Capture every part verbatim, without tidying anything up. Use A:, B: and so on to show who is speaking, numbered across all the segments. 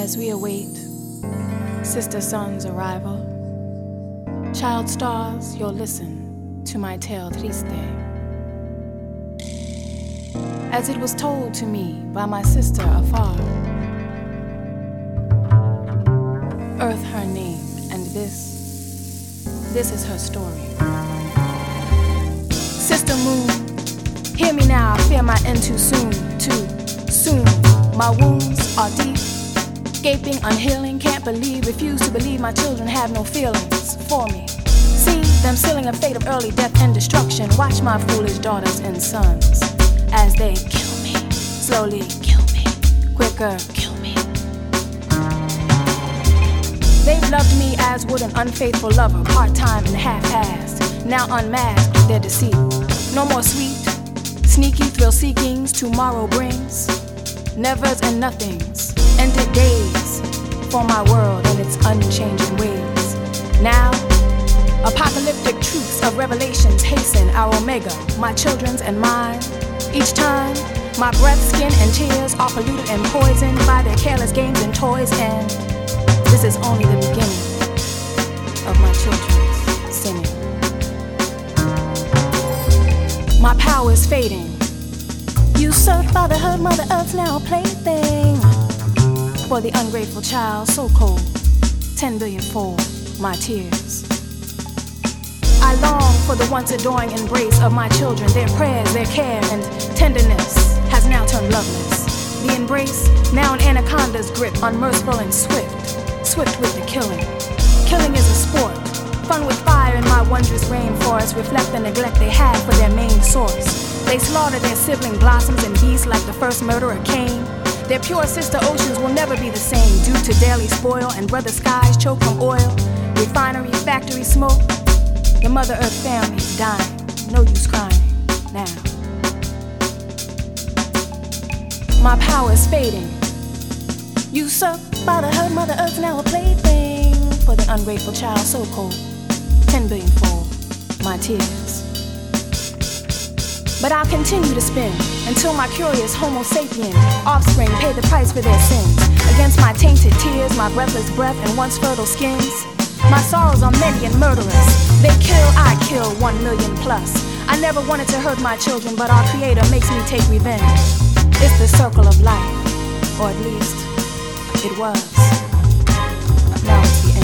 A: As we await sister sun's arrival, child stars, you'll listen to my tale triste. As it was told to me by my sister afar, Earth her name, and this, this is her story. Sister Moon, hear me now, I fear my end too soon, too soon. My wounds are deep, gaping, unhealing, can't believe, refuse to believe my children have no feelings for me. See them sealing a fate of early death and destruction. Watch my foolish daughters and sons as they kill me, slowly kill me, quicker kill me. They've loved me as would an unfaithful lover, part-time and half-assed. Now unmasked their deceit. No more sweet, sneaky thrill-seekings tomorrow brings. Nevers and nothings, ended days for my world and its unchanging ways. Now, apocalyptic truths of revelations hasten our omega, my children's and mine. Each time, my breath, skin, and tears are polluted and poisoned by their careless games and toys, and this is only the beginning of my children's sinning. My power is fading. Usurped fatherhood, Mother Earth's now a plaything. For the ungrateful child, so cold, ten billion fold my tears. I long for the once adoring embrace of my children. Their prayers, their care, and tenderness has now turned loveless. The embrace, now an anaconda's grip, unmerciful and swift, swift with the killing. Killing is a sport, fun with fire in my wondrous rainforest, reflect the neglect they had for their main source. They slaughter their sibling blossoms and beasts like the first murderer Cain. Their pure sister oceans will never be the same due to daily spoil and brother skies choke from oil, refinery, factory smoke. The Mother Earth family is dying, no use crying now. My power is fading. Usurped fatherhood, Mother Earth's now a plaything. For the ungrateful child, so cold, ten billion fold my tears. But I'll continue to spin until my curious Homo sapien offspring pay the price for their sins. Against my tainted tears, my breathless breath, and once fertile skins. My sorrows are many and murderous. They kill, I kill, one million plus. I never wanted to hurt my children, but our Creator makes me take revenge. It's the circle of life, or at least it was. Now it's the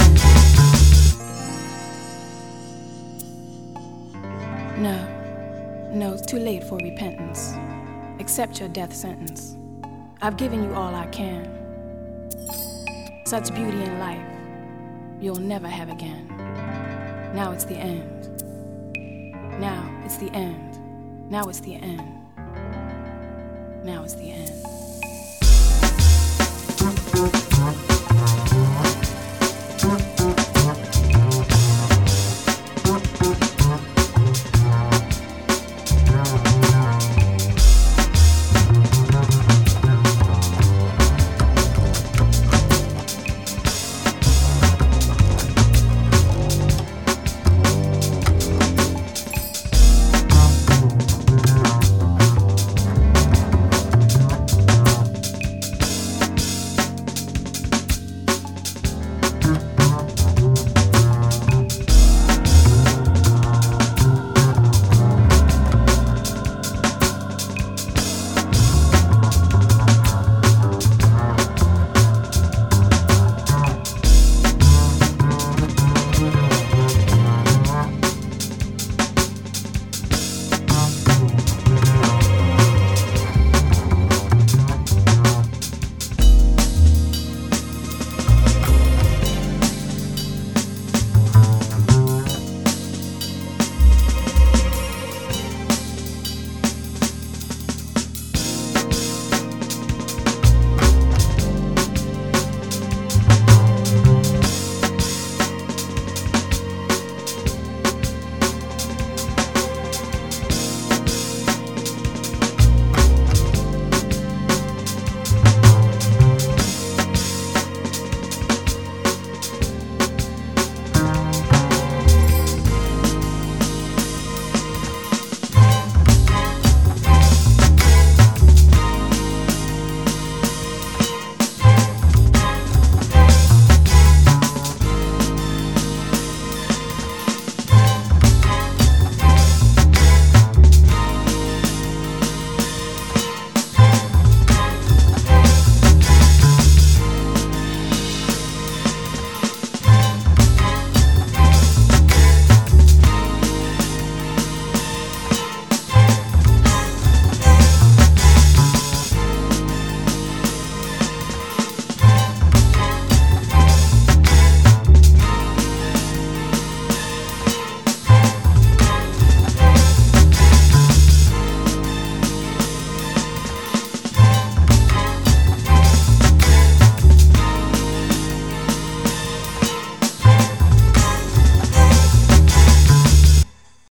A: end. No. No, it's too late for repentance. Accept your death sentence. I've given you all I can. Such beauty in life you'll never have again. Now it's the end. Now it's the end. Now it's the end. Now it's the end.